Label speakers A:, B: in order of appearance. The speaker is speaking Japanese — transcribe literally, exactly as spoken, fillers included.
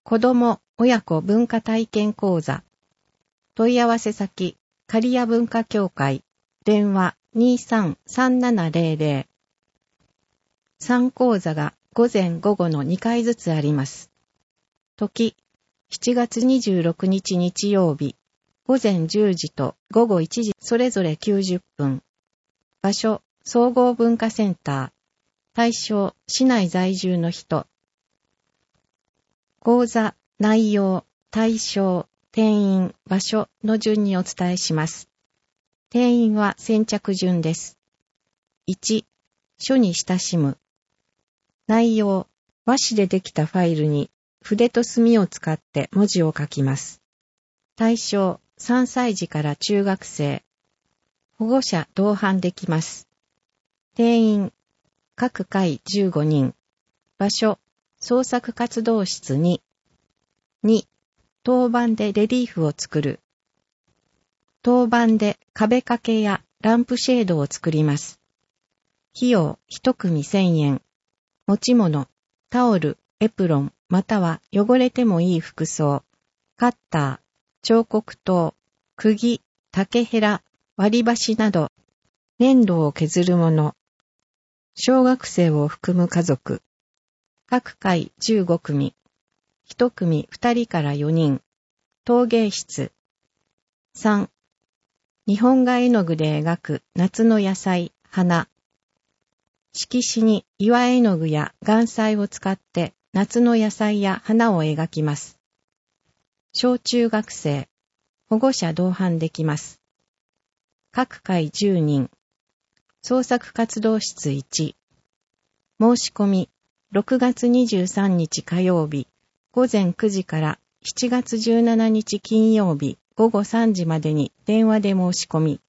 A: 子ども親子文化体験講座。問い合わせ先、刈谷文化協会、電話 にさんさんななゼロゼロ。さん講座が午前午後のにかいずつあります。時、しちがつにじゅうろくにち日曜日、午前じゅうじと午後いちじそれぞれきゅうじゅっぷん。場所、総合文化センター。対象、市内在住の人。講座、内容、対象、定員、場所の順にお伝えします。定員は先着順です。いち、書に親しむ。内容、和紙でできたファイルに筆と墨を使って文字を書きます。対象、さんさい児から中学生。保護者同伴できます。定員、各回じゅうごにん。場所、創作活動室に。に、当番でレリーフを作る。当番で壁掛けやランプシェードを作ります。費用一組せんえん。持ち物、タオル、エプロン、または汚れてもいい服装、カッター、彫刻刀、釘、竹ヘラ、割り箸など、粘土を削るもの。小学生を含む家族。各回じゅうごくみ。一組ふたりからよにん。陶芸室。さん、日本画絵の具で描く夏の野菜、花。色紙に岩絵の具や岩彩を使って夏の野菜や花を描きます。小中学生、保護者同伴できます。各回じゅうにん。創作活動室いち。申し込み、ろくがつにじゅうさんにち火曜日、午前くじからしちがつじゅうしちにち金曜日、午後さんじまでに電話で申し込み、